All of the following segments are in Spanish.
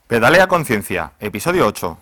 Pedalea Conciencia, episodio 8.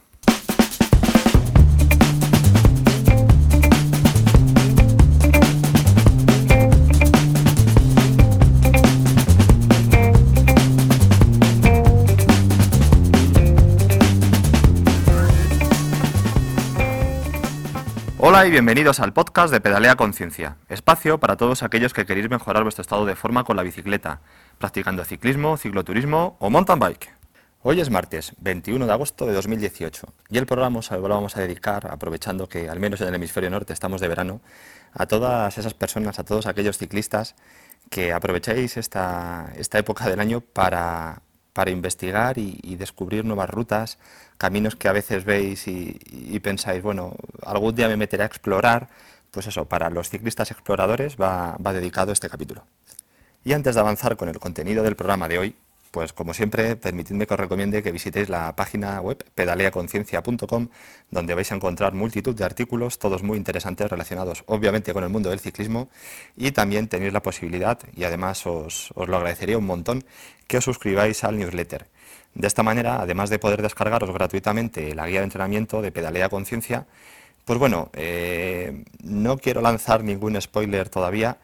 Hola y bienvenidos al podcast de Pedalea Conciencia, espacio para todos aquellos que queréis mejorar vuestro estado de forma con la bicicleta, practicando ciclismo, cicloturismo o mountain bike. Hoy es martes, 21 de agosto de 2018, y el programa lo vamos a dedicar, aprovechando que al menos en el hemisferio norte estamos de verano, a todas esas personas, a todos aquellos ciclistas que aprovechéis esta época del año para investigar y descubrir nuevas rutas, caminos que a veces veis y pensáis, bueno, algún día me meteré a explorar. Pues eso, para los ciclistas exploradores va dedicado este capítulo. Y antes de avanzar con el contenido del programa de hoy, pues como siempre, permitidme que os recomiende que visitéis la página web pedaleaconciencia.com, donde vais a encontrar multitud de artículos, todos muy interesantes, relacionados obviamente con el mundo del ciclismo, y también tenéis la posibilidad, y además os lo agradecería un montón, que os suscribáis al newsletter. De esta manera, además de poder descargaros gratuitamente la guía de entrenamiento de Pedalea Conciencia, pues bueno, no quiero lanzar ningún spoiler todavía,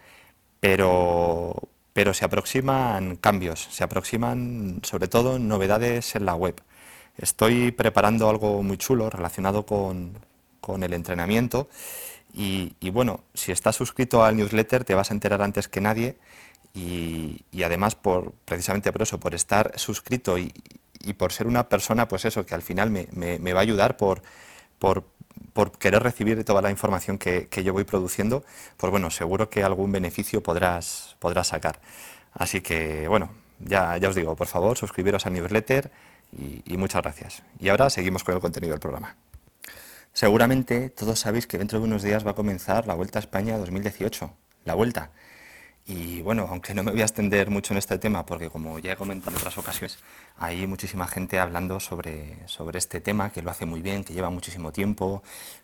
pero se aproximan cambios, se aproximan sobre todo novedades en la web. Estoy preparando algo muy chulo relacionado con el entrenamiento y bueno, si estás suscrito al newsletter te vas a enterar antes que nadie y además precisamente por eso, por estar suscrito y por ser una persona, pues eso, que al final me va a ayudar por querer recibir toda la información que yo voy produciendo, pues bueno, seguro que algún beneficio podrás sacar. Así que bueno, ya os digo, por favor, suscribiros al newsletter y muchas gracias. Y ahora seguimos con el contenido del programa. Seguramente todos sabéis que dentro de unos días va a comenzar la Vuelta a España 2018, la Vuelta. Y bueno, aunque no me voy a extender mucho en este tema, porque como ya he comentado en otras ocasiones, hay muchísima gente hablando sobre este tema, que lo hace muy bien, que lleva muchísimo tiempo,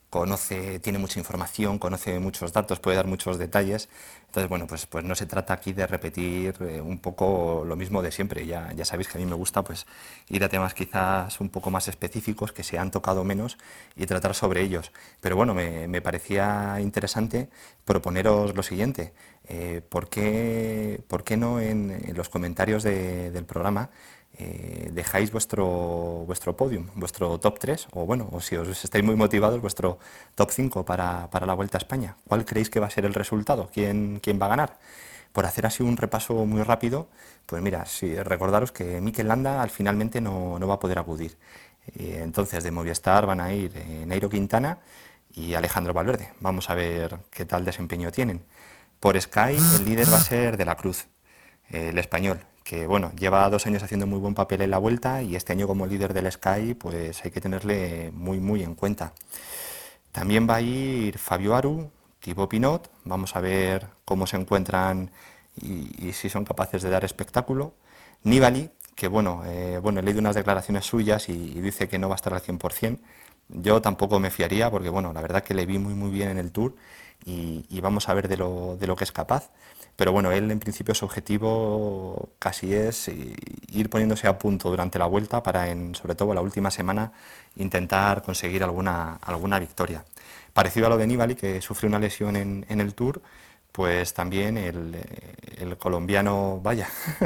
tiene mucha información, conoce muchos datos, puede dar muchos detalles. Entonces, bueno, pues no se trata aquí de repetir un poco lo mismo de siempre. Ya sabéis que a mí me gusta pues ir a temas quizás un poco más específicos, que se han tocado menos, y tratar sobre ellos. Pero bueno, me parecía interesante proponeros lo siguiente. ¿Por qué no en los comentarios del programa dejáis vuestro podium, vuestro top 3, o bueno, o si os estáis muy motivados, vuestro top 5 para la Vuelta a España? ¿Cuál creéis que va a ser el resultado? ¿Quién va a ganar? Por hacer así un repaso muy rápido, pues mira, recordaros que Mikel Landa finalmente no va a poder acudir. Entonces de Movistar van a ir Nairo Quintana y Alejandro Valverde. Vamos a ver qué tal desempeño tienen. Por Sky el líder va a ser De la Cruz, el español, que bueno, lleva 2 años haciendo muy buen papel en la Vuelta y este año como líder del Sky pues hay que tenerle muy en cuenta. También va a ir Fabio Aru, Thibaut Pinot, vamos a ver cómo se encuentran y si son capaces de dar espectáculo. Nibali, que bueno, he leído unas declaraciones suyas y dice que no va a estar al 100%. Yo tampoco me fiaría porque bueno, la verdad que le vi muy bien en el Tour y vamos a ver de lo que es capaz. Pero bueno, él en principio su objetivo casi es ir poniéndose a punto durante la Vuelta para sobre todo la última semana intentar conseguir alguna victoria. Parecido a lo de Nibali, que sufrió una lesión en el Tour, pues también el colombiano, vaya,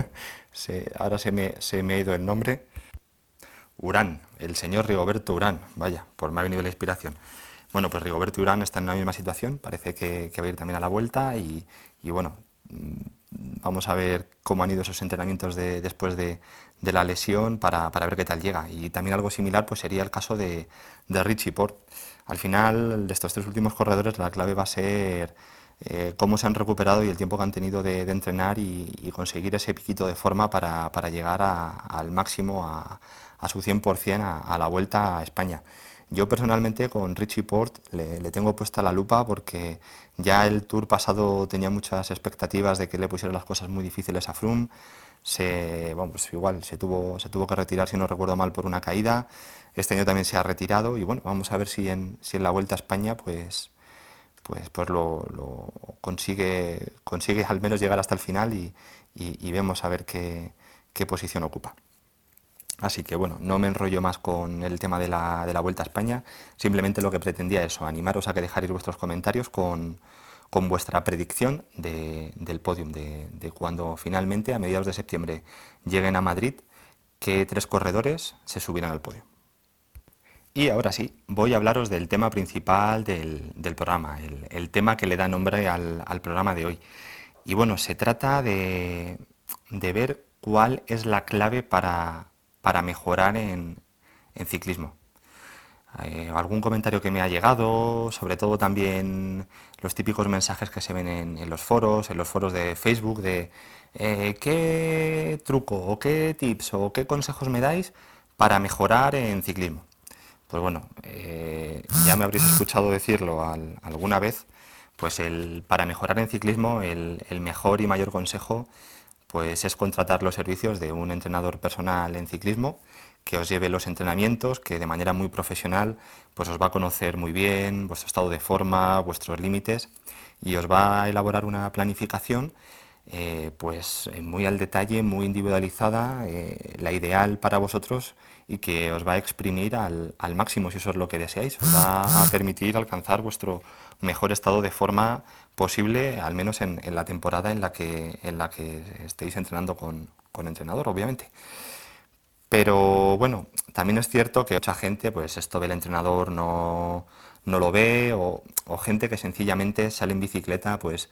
ahora se me ha ido el nombre, Urán, el señor Rigoberto Urán, vaya, me ha venido la inspiración. Bueno, pues Rigoberto Urán está en la misma situación, parece que va a ir también a la Vuelta y bueno, vamos a ver cómo han ido esos entrenamientos después de la lesión para ver qué tal llega. Y también algo similar pues sería el caso de Richie Porte. Al final, de estos 3 últimos corredores, la clave va a ser cómo se han recuperado y el tiempo que han tenido de entrenar y conseguir ese piquito de forma para llegar al máximo, a su 100% a la Vuelta a España. Yo personalmente con Richie Porte le tengo puesta la lupa porque ya el Tour pasado tenía muchas expectativas de que le pusieran las cosas muy difíciles a Froome. Pues igual se tuvo que retirar, si no recuerdo mal, por una caída. Este año también se ha retirado y bueno, vamos a ver si en la Vuelta a España pues lo consigue al menos llegar hasta el final y vemos a ver qué posición ocupa. Así que bueno, no me enrollo más con el tema de la Vuelta a España, simplemente lo que pretendía es eso, animaros a que dejarais vuestros comentarios con vuestra predicción del podium, de cuando finalmente, a mediados de septiembre, lleguen a Madrid, qué tres corredores se subirán al podio. Y ahora sí, voy a hablaros del tema principal del programa, el tema que le da nombre al programa de hoy. Y bueno, se trata de ver cuál es la clave para mejorar en ciclismo. Algún comentario que me ha llegado, sobre todo también los típicos mensajes que se ven en los foros de Facebook, de qué truco o qué tips o qué consejos me dais para mejorar en ciclismo. Pues bueno, ya me habréis escuchado decirlo alguna vez, pues para mejorar en ciclismo el mejor y mayor consejo pues es contratar los servicios de un entrenador personal en ciclismo que os lleve los entrenamientos, que de manera muy profesional pues os va a conocer muy bien vuestro estado de forma, vuestros límites y os va a elaborar una planificación pues muy al detalle, muy individualizada, la ideal para vosotros y que os va a exprimir al máximo si eso es lo que deseáis. Os va a permitir alcanzar vuestro mejor estado de forma posible, al menos en la temporada en la que estéis entrenando con entrenador, obviamente. Pero bueno, también es cierto que mucha gente, pues esto del entrenador no lo ve, o gente que sencillamente sale en bicicleta, pues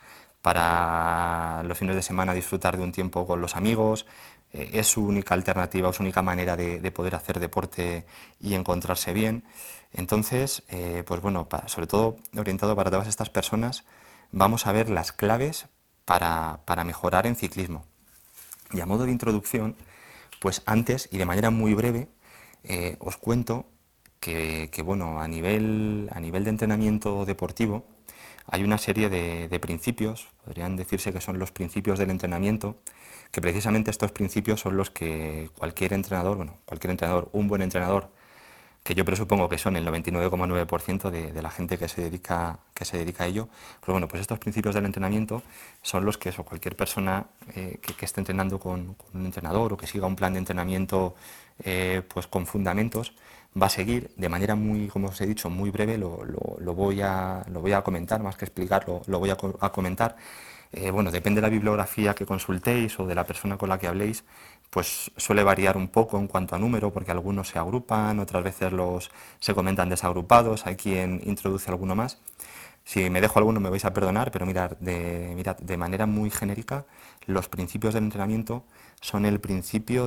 para los fines de semana disfrutar de un tiempo con los amigos, es su única alternativa, es su única manera de poder hacer deporte y encontrarse bien. Entonces, pues bueno, sobre todo orientado para todas estas personas, vamos a ver las claves para mejorar en ciclismo. Y a modo de introducción, pues antes y de manera muy breve, os cuento bueno, a nivel de entrenamiento deportivo hay una serie de principios, podrían decirse que son los principios del entrenamiento, que precisamente estos principios son los que cualquier entrenador, bueno, cualquier entrenador, un buen entrenador, que yo presupongo que son el 99,9% de la gente que se dedica a ello, pues bueno, pues estos principios del entrenamiento son los que eso, cualquier persona que esté entrenando con un entrenador o que siga un plan de entrenamiento pues con fundamentos, va a seguir de manera muy, como os he dicho, muy breve, lo voy a comentar, más que explicarlo, lo voy a comentar. Bueno, depende de la bibliografía que consultéis o de la persona con la que habléis, pues suele variar un poco en cuanto a número, porque algunos se agrupan, otras veces se comentan desagrupados, hay quien introduce alguno más. Si me dejo alguno me vais a perdonar, pero mirad, de manera muy genérica, los principios del entrenamiento son el principio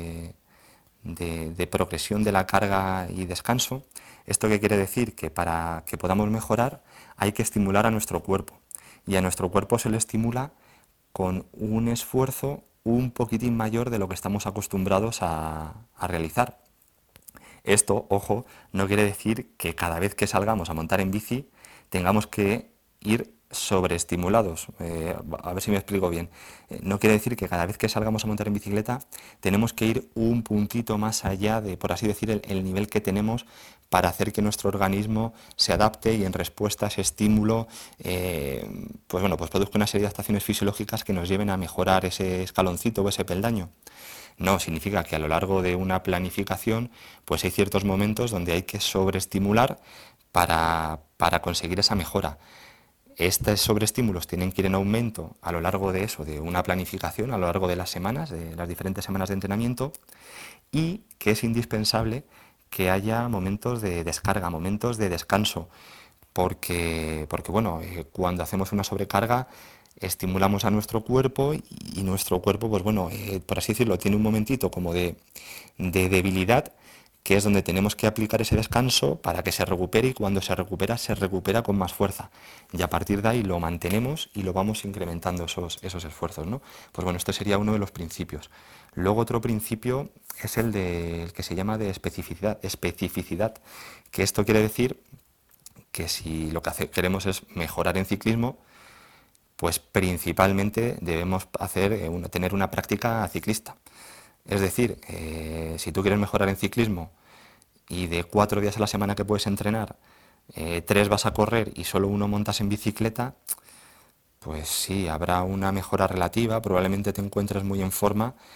de progresión de la carga y descanso. ¿Esto qué quiere decir? Que para que podamos mejorar hay que estimular a nuestro cuerpo. Y a nuestro cuerpo se le estimula con un esfuerzo un poquitín mayor de lo que estamos acostumbrados a realizar. Esto, ojo, no quiere decir que cada vez que salgamos a montar en bici tengamos que ir sobreestimulados. A ver si me explico bien. No quiere decir que cada vez que salgamos a montar en bicicleta tenemos que ir un puntito más allá de, por así decir, el nivel que tenemos para hacer que nuestro organismo se adapte y en respuesta a ese estímulo, pues bueno, pues produzca una serie de adaptaciones fisiológicas que nos lleven a mejorar ese escaloncito o ese peldaño. No, significa que a lo largo de una planificación, pues hay ciertos momentos donde hay que sobreestimular para conseguir esa mejora. Estos sobreestímulos tienen que ir en aumento a lo largo de eso, de una planificación, a lo largo de las semanas, de las diferentes semanas de entrenamiento, y que es indispensable que haya momentos de descarga, momentos de descanso, porque bueno, cuando hacemos una sobrecarga estimulamos a nuestro cuerpo y nuestro cuerpo, pues bueno, por así decirlo, tiene un momentito como de debilidad, que es donde tenemos que aplicar ese descanso para que se recupere y cuando se recupera con más fuerza. Y a partir de ahí lo mantenemos y lo vamos incrementando esos esfuerzos, ¿no? Pues bueno, esto sería uno de los principios. Luego otro principio es el que se llama de especificidad, que esto quiere decir que si lo que queremos es mejorar en ciclismo, pues principalmente debemos tener una práctica ciclista. Es decir, si tú quieres mejorar en ciclismo y de 4 días a la semana que puedes entrenar, 3 vas a correr y solo uno montas en bicicleta, pues sí, habrá una mejora relativa, probablemente te encuentres muy en forma,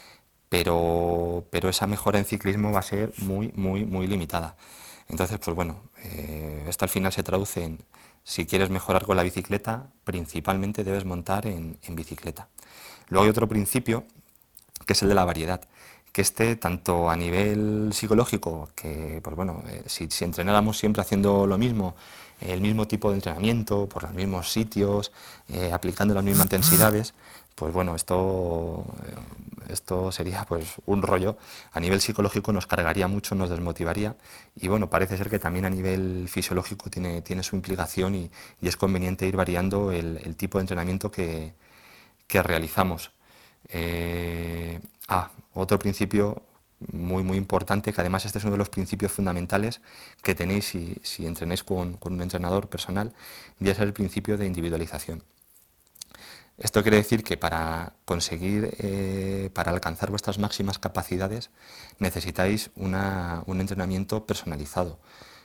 pero esa mejora en ciclismo va a ser muy, muy, muy limitada. Entonces, pues bueno, esto al final se traduce en, si quieres mejorar con la bicicleta, principalmente debes montar en bicicleta. Luego hay otro principio, que es el de la variedad, que tanto a nivel psicológico, que pues bueno, si entrenáramos siempre haciendo lo mismo, el mismo tipo de entrenamiento, por los mismos sitios, aplicando las mismas intensidades, pues bueno, esto sería pues un rollo. A nivel psicológico nos cargaría mucho, nos desmotivaría y bueno, parece ser que también a nivel fisiológico tiene su implicación y es conveniente ir variando el tipo de entrenamiento que realizamos. Otro principio muy, muy importante, que además este es uno de los principios fundamentales que tenéis si entrenáis con un entrenador personal, y es el principio de individualización. Esto quiere decir que para conseguir, para alcanzar vuestras máximas capacidades, necesitáis un entrenamiento personalizado.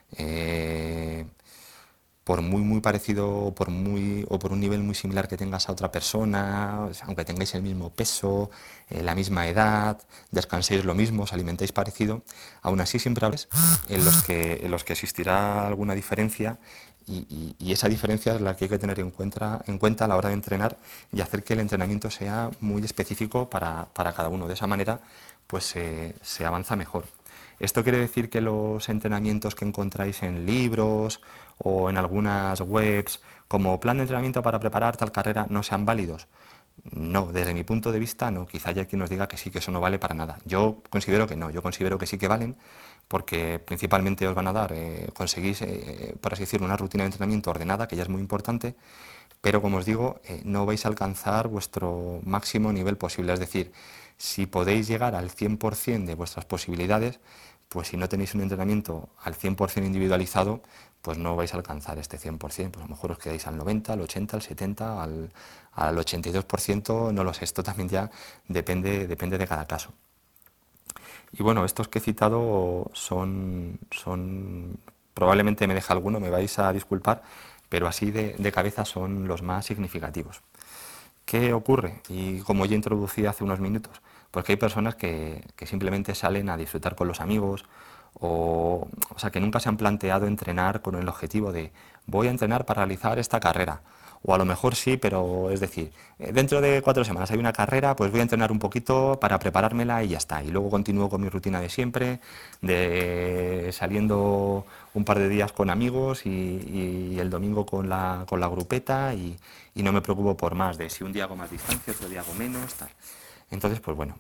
Eh, por muy muy parecido o por un nivel muy similar que tengas a otra persona, o sea, aunque tengáis el mismo peso, la misma edad, descanséis lo mismo, os alimentéis parecido, aún así siempre habrá en los que existirá alguna diferencia y esa diferencia es la que hay que tener en cuenta a la hora de entrenar y hacer que el entrenamiento sea muy específico para cada uno. De esa manera, pues se avanza mejor. ¿Esto quiere decir que los entrenamientos que encontráis en libros o en algunas webs como plan de entrenamiento para preparar tal carrera no sean válidos? No, desde mi punto de vista no. Quizá haya quien nos diga que sí, que eso no vale para nada. Yo considero que no, yo considero que sí que valen porque principalmente os van a dar, conseguís, por así decirlo, una rutina de entrenamiento ordenada, que ya es muy importante, pero como os digo, no vais a alcanzar vuestro máximo nivel posible. Es decir, si podéis llegar al 100% de vuestras posibilidades, pues si no tenéis un entrenamiento al 100% individualizado, pues no vais a alcanzar este 100%. Pues a lo mejor os quedáis al 90, al 80, al 70, al 82%, no lo sé. Esto también ya depende de cada caso. Y bueno, estos que he citado probablemente me deja alguno, me vais a disculpar, pero así de cabeza son los más significativos. ¿Qué ocurre? Y como ya introducí hace unos minutos, pues que hay personas que simplemente salen a disfrutar con los amigos o sea, que nunca se han planteado entrenar con el objetivo de voy a entrenar para realizar esta carrera. O a lo mejor sí, pero es decir, dentro de 4 semanas hay una carrera, pues voy a entrenar un poquito para preparármela y ya está. Y luego continúo con mi rutina de siempre, de saliendo un par de días con amigos y el domingo con la grupeta y no me preocupo por más, de si un día hago más distancia, otro día hago menos, tal. Entonces, pues bueno,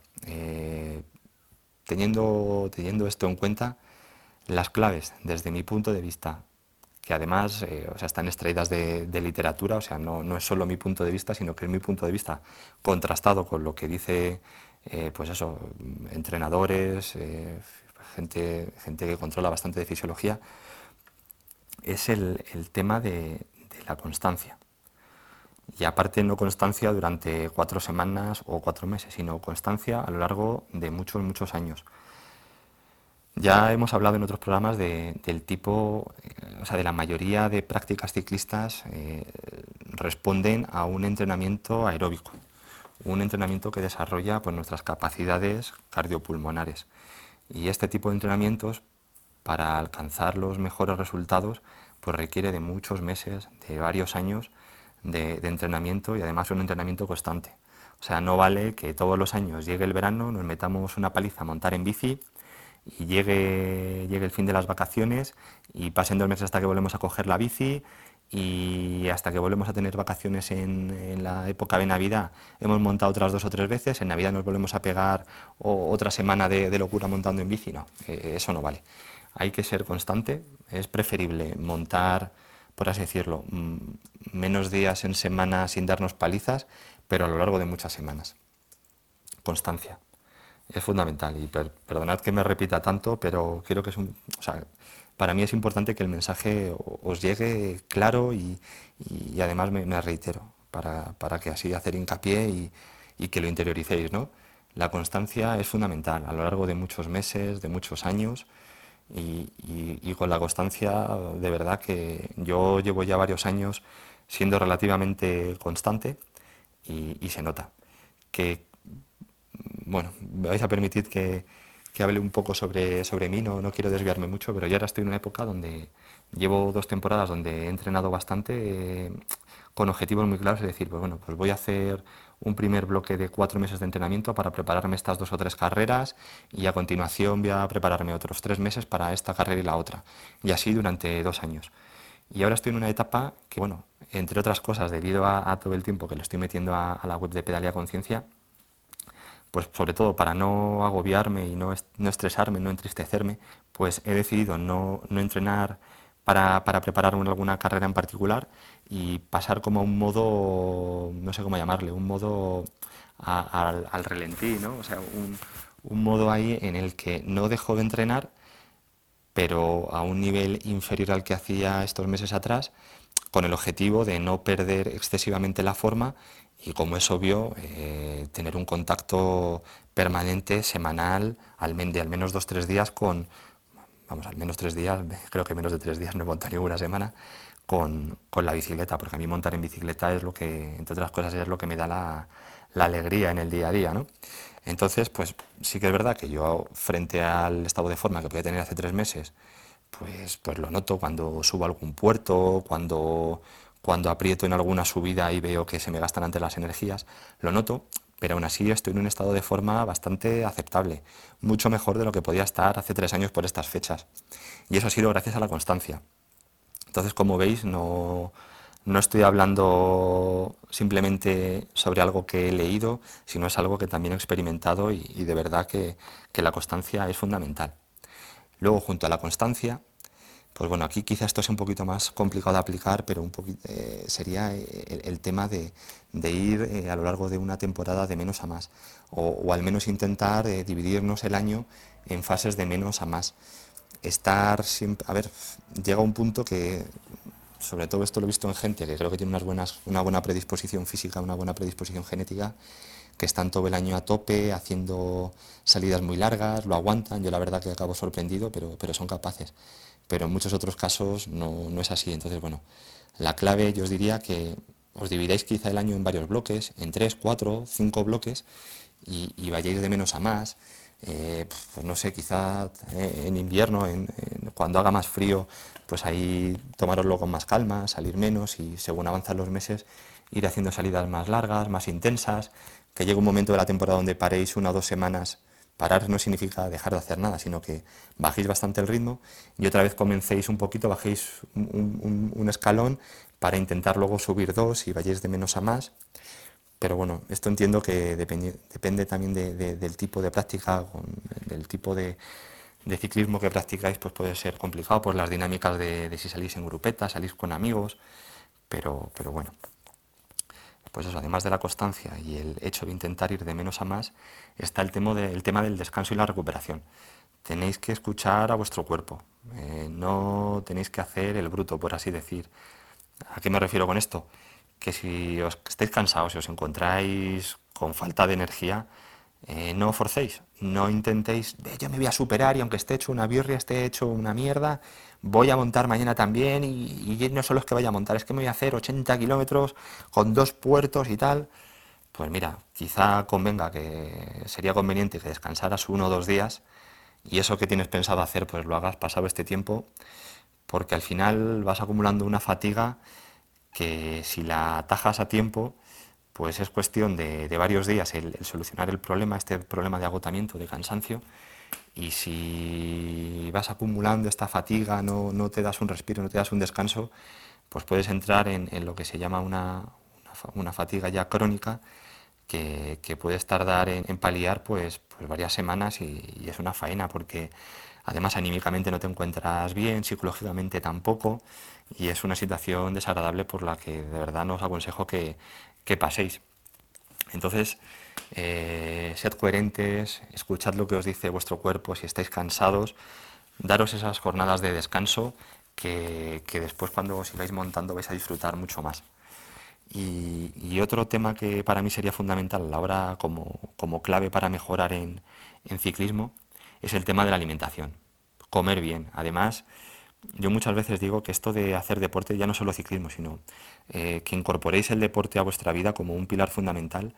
teniendo esto en cuenta, las claves, desde mi punto de vista, que además o sea, están extraídas de literatura, o sea, no es solo mi punto de vista, sino que es mi punto de vista contrastado con lo que dice, pues eso, entrenadores, gente que controla bastante de fisiología, es el tema de la constancia. Y aparte no constancia durante 4 semanas o 4 meses, sino constancia a lo largo de muchos, muchos años. Ya hemos hablado en otros programas del tipo, o sea, de la mayoría de prácticas ciclistas responden a un entrenamiento aeróbico, un entrenamiento que desarrolla pues, nuestras capacidades cardiopulmonares. Y este tipo de entrenamientos, para alcanzar los mejores resultados, pues requiere de muchos meses, de varios años de entrenamiento y además un entrenamiento constante. O sea, no vale que todos los años llegue el verano, nos metamos una paliza a montar en bici y llegue el fin de las vacaciones y pasen 2 meses hasta que volvemos a coger la bici y hasta que volvemos a tener vacaciones en la época de Navidad hemos montado otras 2 o 3 veces, en Navidad nos volvemos a pegar otra semana de locura montando en bici, no, eso no vale. Hay que ser constante, es preferible montar, por así decirlo, menos días en semana sin darnos palizas, pero a lo largo de muchas semanas. Constancia es fundamental y perdonad que me repita tanto, pero creo que o sea, para mí es importante que el mensaje os llegue claro y además me reitero para que así hacer hincapié y que lo interioricéis, ¿no? La constancia es fundamental a lo largo de muchos meses, de muchos años y con la constancia de verdad que yo llevo ya varios años siendo relativamente constante y se nota que bueno, me vais a permitir que hable un poco sobre mí, no quiero desviarme mucho, pero yo ahora estoy en una época donde llevo 2 temporadas donde he entrenado bastante con objetivos muy claros, es decir, pues bueno, pues voy a hacer un primer bloque de 4 meses de entrenamiento para prepararme estas 2 o 3 carreras y a continuación voy a prepararme otros 3 meses para esta carrera y la otra. Y así durante 2 años. Y ahora estoy en una etapa que, bueno, entre otras cosas, debido a todo el tiempo que le estoy metiendo a la web de Pedalea Conciencia, pues sobre todo para no agobiarme y no estresarme, no entristecerme, pues he decidido no entrenar para prepararme en alguna carrera en particular y pasar como a un modo, no sé cómo llamarle, un modo al relentí, ¿no? O sea, un modo ahí en el que no dejo de entrenar, pero a un nivel inferior al que hacía estos meses atrás, con el objetivo de no perder excesivamente la forma y, como es obvio, tener un contacto permanente, semanal, de al menos 2 o 3 días vamos, al menos 3 días, creo que menos de 3 días no he montado ni una semana, con la bicicleta, porque a mí montar en bicicleta es lo que, entre otras cosas, es lo que me da la alegría en el día a día, ¿no? Entonces, pues sí que es verdad que yo, frente al estado de forma que podía tener hace 3 meses, pues lo noto cuando subo a algún puerto, cuando aprieto en alguna subida y veo que se me gastan antes las energías, lo noto, pero aún así estoy en un estado de forma bastante aceptable, mucho mejor de lo que podía estar hace 3 años por estas fechas. Y eso ha sido gracias a la constancia. Entonces, como veis, no estoy hablando simplemente sobre algo que he leído, sino es algo que también he experimentado y de verdad que la constancia es fundamental. Luego, junto a la constancia, pues bueno, aquí quizá esto es un poquito más complicado de aplicar, pero sería el tema de ir a lo largo de una temporada de menos a más, o al menos intentar dividirnos el año en fases de menos a más. Estar siempre, a ver, llega un punto que, sobre todo esto lo he visto en gente que creo que tiene una buena predisposición física, una buena predisposición genética, que están todo el año a tope, haciendo salidas muy largas, lo aguantan. Yo la verdad que acabo sorprendido, pero son capaces. Pero en muchos otros casos no es así. Entonces, bueno, la clave yo os diría que os dividáis quizá el año en varios bloques, en 3, 4, 5 bloques, y vayáis de menos a más. Pues no sé, quizá en invierno, cuando haga más frío, pues ahí tomároslo con más calma, salir menos y, según avanzan los meses, ir haciendo salidas más largas, más intensas, que llegue un momento de la temporada donde paréis 1 o 2 semanas. Parar no significa dejar de hacer nada, sino que bajéis bastante el ritmo y otra vez comencéis un poquito, bajéis un escalón para intentar luego subir dos y vayáis de menos a más. Pero bueno, esto entiendo que depende también del tipo de práctica, del tipo de ciclismo que practicáis, pues puede ser complicado por las dinámicas de si salís en grupetas, salís con amigos, pero bueno, pues eso, además de la constancia y el hecho de intentar ir de menos a más, está el tema del descanso y la recuperación. Tenéis que escuchar a vuestro cuerpo, no tenéis que hacer el bruto, por así decir. ¿A qué me refiero con esto? Que si os estáis cansados, si os encontráis con falta de energía, no forcéis, no intentéis, yo me voy a superar y aunque esté hecho una birria, esté hecho una mierda, voy a montar mañana también y no solo es que vaya a montar, es que me voy a hacer 80 kilómetros con 2 puertos y tal. Pues mira, quizá convenga, que sería conveniente que descansaras 1 o 2 días y eso que tienes pensado hacer, pues lo hagas pasado este tiempo, porque al final vas acumulando una fatiga que, si la atajas a tiempo, pues es cuestión de varios días el solucionar el problema, este problema de agotamiento, de cansancio. Y si vas acumulando esta fatiga, no te das un respiro, no te das un descanso, pues puedes entrar en lo que se llama una fatiga ya crónica, que puedes tardar en paliar pues varias semanas y es una faena, porque además anímicamente no te encuentras bien, psicológicamente tampoco, y es una situación desagradable por la que de verdad no os aconsejo que paséis. Entonces, sed coherentes, escuchad lo que os dice vuestro cuerpo. Si estáis cansados, daros esas jornadas de descanso que después, cuando os sigáis montando, vais a disfrutar mucho más. Y otro tema que para mí sería fundamental a la hora, como clave para mejorar en ciclismo, es el tema de la alimentación. Comer bien. Además, yo muchas veces digo que esto de hacer deporte, ya no solo ciclismo, sino que incorporéis el deporte a vuestra vida como un pilar fundamental,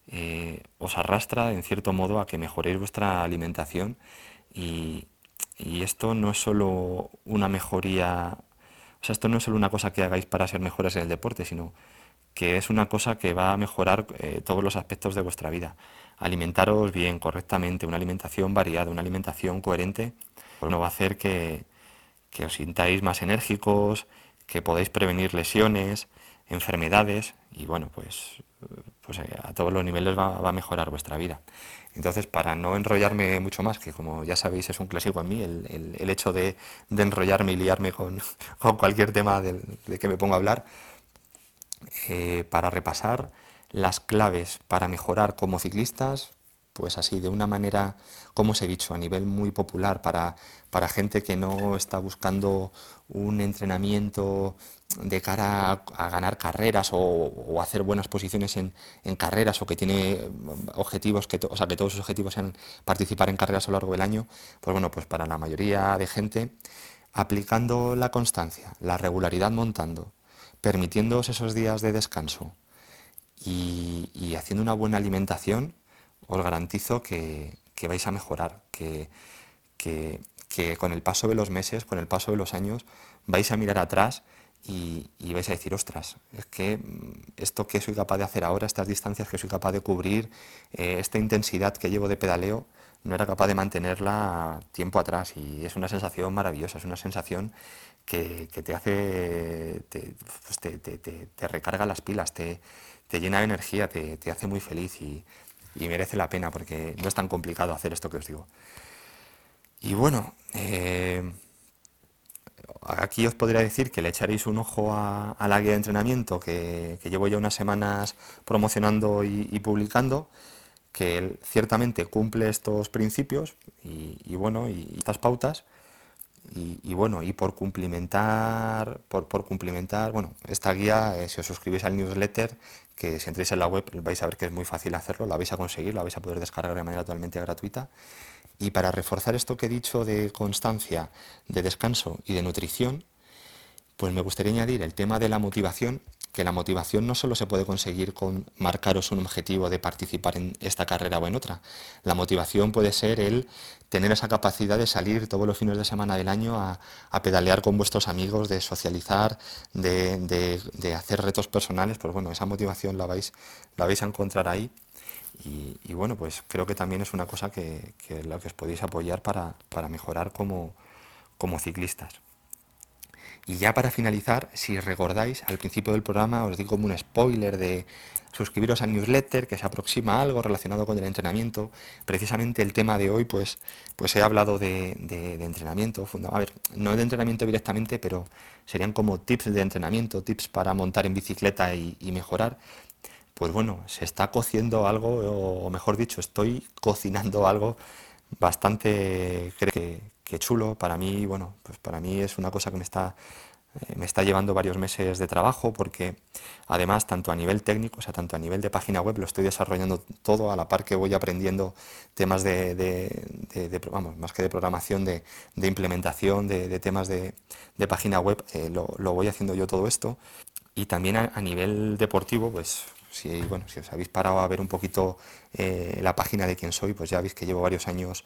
os arrastra en cierto modo a que mejoréis vuestra alimentación y, y esto no es solo una mejoría, o sea, esto no es solo una cosa que hagáis para ser mejores en el deporte, sino que es una cosa que va a mejorar todos los aspectos de vuestra vida. Alimentaros bien, correctamente, una alimentación variada, una alimentación coherente, pues no va a hacer que os sintáis más enérgicos, que podáis prevenir lesiones, enfermedades y bueno, pues a todos los niveles va a mejorar vuestra vida. Entonces, para no enrollarme mucho más, que como ya sabéis es un clásico en mí, el hecho de enrollarme y liarme con cualquier tema de que me pongo a hablar, para repasar las claves para mejorar como ciclistas, pues así, de una manera, como os he dicho, a nivel muy popular para gente que no está buscando un entrenamiento de cara a ganar carreras o hacer buenas posiciones en carreras o que tiene objetivos, o sea, que todos sus objetivos sean participar en carreras a lo largo del año, pues bueno, pues para la mayoría de gente, aplicando la constancia, la regularidad montando, permitiéndoos esos días de descanso y haciendo una buena alimentación, os garantizo que vais a mejorar, que, que con el paso de los meses, con el paso de los años, vais a mirar atrás y vais a decir, ostras, es que esto que soy capaz de hacer ahora, estas distancias que soy capaz de cubrir, esta intensidad que llevo de pedaleo, no era capaz de mantenerla tiempo atrás y es una sensación maravillosa, es una sensación que te hace, pues te recarga las pilas, te llena de energía, te hace muy feliz y merece la pena porque no es tan complicado hacer esto que os digo. Y bueno, aquí os podría decir que le echaréis un ojo a la guía de entrenamiento que llevo ya unas semanas promocionando y publicando, que él ciertamente cumple estos principios y bueno, y estas pautas. Y bueno, y por cumplimentar, bueno, esta guía, si os suscribís al newsletter, que si entréis en la web vais a ver que es muy fácil hacerlo, la vais a conseguir, la vais a poder descargar de manera totalmente gratuita. Y para reforzar esto que he dicho de constancia, de descanso y de nutrición, pues me gustaría añadir el tema de la motivación, que la motivación no solo se puede conseguir con marcaros un objetivo de participar en esta carrera o en otra. La motivación puede ser el tener esa capacidad de salir todos los fines de semana del año a pedalear con vuestros amigos, de socializar, de hacer retos personales. Pues bueno, esa motivación la vais a encontrar ahí. Y bueno, pues creo que también es una cosa que la que os podéis apoyar para mejorar como ciclistas. Y ya para finalizar, si recordáis, al principio del programa os di como un spoiler de suscribiros al newsletter, que se aproxima algo relacionado con el entrenamiento. Precisamente el tema de hoy, pues he hablado de entrenamiento. A ver, no de entrenamiento directamente, pero serían como tips de entrenamiento, tips para montar en bicicleta y mejorar. Pues bueno, se está cociendo algo, o mejor dicho, estoy cocinando algo bastante, creo que chulo. Para mí, bueno, pues para mí es una cosa que me está llevando varios meses de trabajo porque además tanto a nivel técnico, o sea, tanto a nivel de página web lo estoy desarrollando todo a la par que voy aprendiendo temas vamos, más que de programación, de implementación, de temas de página web, lo voy haciendo yo todo esto. Y también a nivel deportivo, pues si, bueno, si os habéis parado a ver un poquito la página de quién soy, pues ya veis que llevo varios años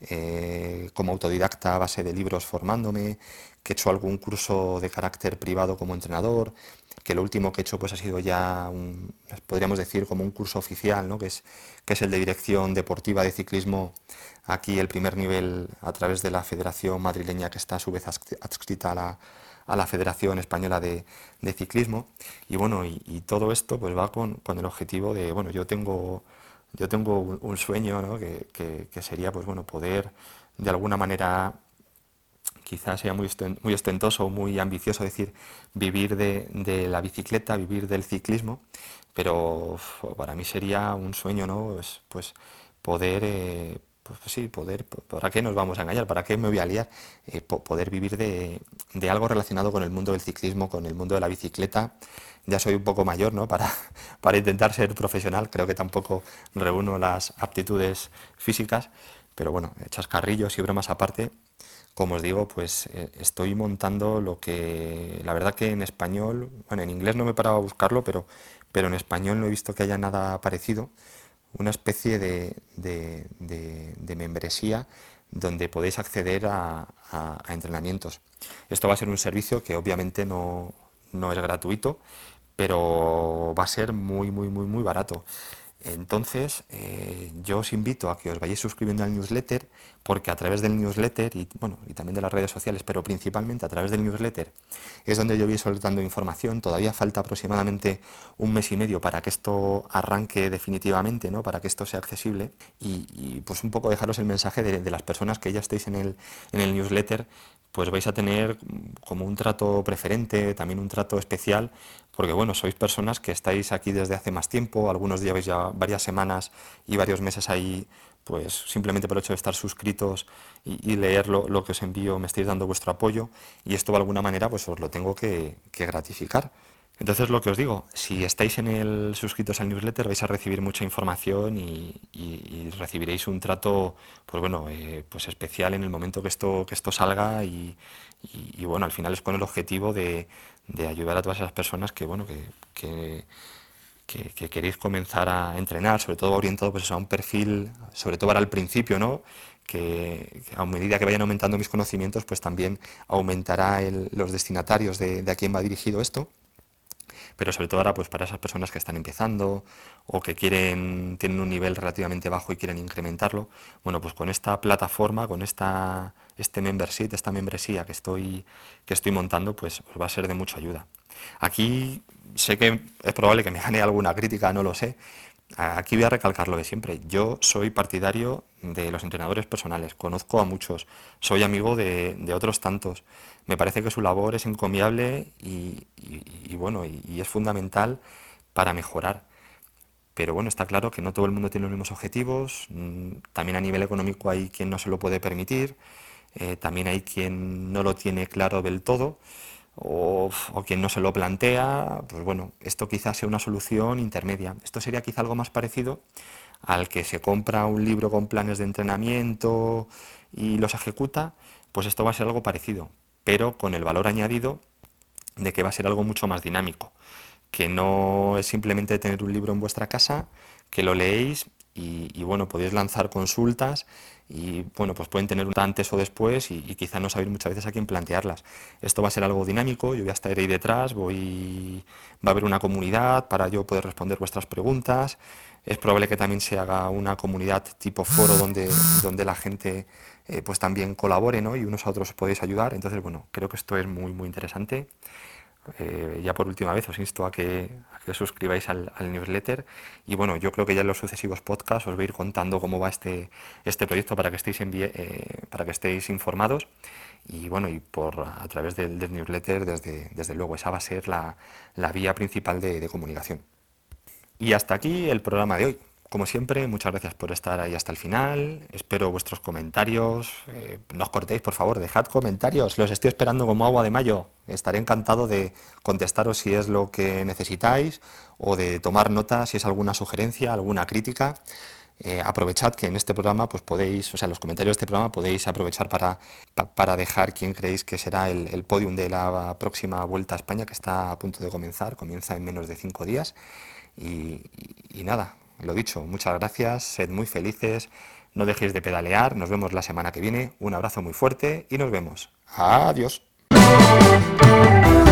como autodidacta a base de libros formándome, que he hecho algún curso de carácter privado como entrenador, que lo último que he hecho pues ha sido ya podríamos decir como un curso oficial, ¿no? Que es el de dirección deportiva de ciclismo, aquí el primer nivel a través de la Federación Madrileña, que está a su vez adscrita a la Federación Española de Ciclismo. Y bueno, y todo esto pues va con el objetivo de, bueno, yo tengo un sueño, ¿no? Que sería pues bueno, poder de alguna manera, quizás sea muy ostentoso, muy ambicioso decir vivir de la bicicleta, vivir del ciclismo, pero para mí sería un sueño, ¿no? Pues poder, pues sí, ¿para qué nos vamos a engañar? ¿Para qué me voy a liar? Poder vivir de algo relacionado con el mundo del ciclismo, con el mundo de la bicicleta. Ya soy un poco mayor, ¿no? Para intentar ser profesional, creo que tampoco reúno las aptitudes físicas, pero bueno, chascarrillos y bromas aparte, como os digo, pues estoy montando lo que, la verdad que en español, bueno, en inglés no me he parado a buscarlo, pero en español no he visto que haya nada parecido. una especie de membresía donde podéis acceder a entrenamientos. Esto va a ser un servicio que obviamente no es gratuito, pero va a ser muy barato. Entonces, yo os invito a que os vayáis suscribiendo al newsletter, porque a través del newsletter y, bueno, y también de las redes sociales, pero principalmente a través del newsletter, es donde yo voy soltando información. Todavía falta aproximadamente un mes y medio para que esto arranque definitivamente, ¿no? Para que esto sea accesible pues un poco dejaros el mensaje de las personas que ya estéis en el newsletter, pues vais a tener como un trato preferente, también un trato especial, porque bueno, sois personas que estáis aquí desde hace más tiempo, algunos lleváis ya varias semanas y varios meses ahí, pues simplemente por el hecho de estar suscritos y leer lo que os envío, me estáis dando vuestro apoyo, y esto de alguna manera pues os lo tengo que gratificar. Entonces, lo que os digo, si estáis en el suscritos al newsletter vais a recibir mucha información y recibiréis un trato, pues bueno, pues especial en el momento que esto salga bueno, al final es con el objetivo de ayudar a todas esas personas que, bueno, que queréis comenzar a entrenar, sobre todo orientado pues eso, a un perfil, sobre todo para el principio, ¿no? Que a medida que vayan aumentando mis conocimientos, pues también aumentará los destinatarios de a quién va dirigido esto, pero sobre todo ahora pues para esas personas que están empezando o que tienen un nivel relativamente bajo y quieren incrementarlo. Bueno, pues con esta plataforma, con este membership, esta membresía que estoy montando, pues os va a ser de mucha ayuda. Aquí sé que es probable que me gane alguna crítica, no lo sé. Aquí voy a recalcar lo de siempre. Yo soy partidario de los entrenadores personales, conozco a muchos, soy amigo de otros tantos. Me parece que su labor es encomiable bueno, y es fundamental para mejorar. Pero bueno, está claro que no todo el mundo tiene los mismos objetivos. También a nivel económico hay quien no se lo puede permitir. También hay quien no lo tiene claro del todo. O quien no se lo plantea. Pues bueno, esto quizás sea una solución intermedia. Esto sería quizá algo más parecido al que se compra un libro con planes de entrenamiento y los ejecuta. Pues esto va a ser algo parecido, pero con el valor añadido de que va a ser algo mucho más dinámico, que no es simplemente tener un libro en vuestra casa, que lo leéis bueno, podéis lanzar consultas y bueno, pues pueden tener un antes o después y quizá no sabéis muchas veces a quién plantearlas. Esto va a ser algo dinámico, yo voy a estar ahí detrás, va a haber una comunidad para yo poder responder vuestras preguntas. Es probable que también se haga una comunidad tipo foro donde la gente pues también colabore, ¿no? Y unos a otros os podéis ayudar. Entonces, bueno, creo que esto es muy interesante. Ya por última vez os insto a que os suscribáis al newsletter y bueno, yo creo que ya en los sucesivos podcasts os voy a ir contando cómo va este proyecto para que para que estéis informados y bueno, y a través del newsletter desde luego esa va a ser la vía principal de comunicación. Y hasta aquí el programa de hoy. Como siempre, muchas gracias por estar ahí hasta el final. Espero vuestros comentarios. No os cortéis, por favor, dejad comentarios. Los estoy esperando como agua de mayo. Estaré encantado de contestaros si es lo que necesitáis o de tomar nota si es alguna sugerencia, alguna crítica. Aprovechad que en este programa pues podéis, o sea, los comentarios de este programa podéis aprovechar para dejar quién creéis que será el podium de la próxima Vuelta a España que está a punto de comenzar. Comienza en menos de 5 días. Y nada, lo dicho, muchas gracias, sed muy felices, no dejéis de pedalear, nos vemos la semana que viene, un abrazo muy fuerte y nos vemos. Adiós.